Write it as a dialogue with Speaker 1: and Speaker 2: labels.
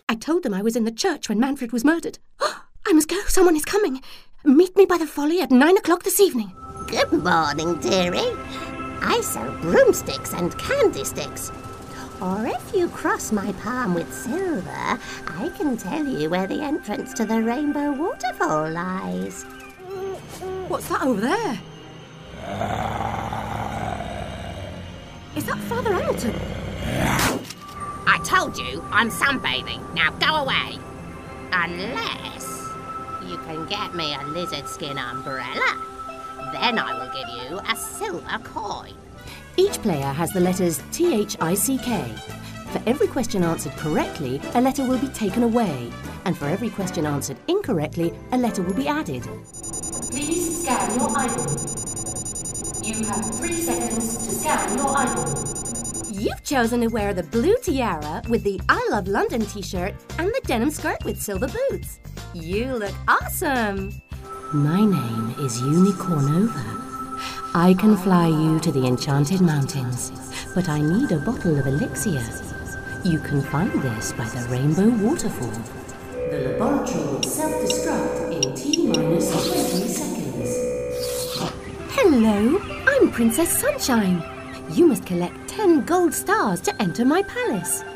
Speaker 1: I told them I was in the church when Manfred was murdered. I must go. Someone is coming. Meet me by the Folly at 9 o'clock this evening.
Speaker 2: Good morning, dearie. I sell broomsticks and candy sticks. Or if you cross my palm with silver, I can tell you where the entrance to the Rainbow Waterfall lies.
Speaker 1: What's that over there? Is that Father Hamilton?
Speaker 2: I told you, I'm sunbathing. Now go away. Unless you can get me a lizard skin umbrella. Then I will give you a silver coin.
Speaker 1: Each player has the letters THICK. For every question answered correctly, a letter will be taken away. And for every question answered incorrectly, a letter will be added.
Speaker 3: Please scan your idol. You have 3 seconds to scan your idol.
Speaker 1: You've chosen to wear the blue tiara with the I Love London t-shirt and the denim skirt with silver boots. You look awesome! My name is Unicornova. I can fly you to the Enchanted Mountains, but I need a bottle of elixir. You can find this by the Rainbow Waterfall. The laboratory will self-destruct in T-minus 20 seconds. Hello, I'm Princess Sunshine. You must collect 10 gold stars to enter my palace.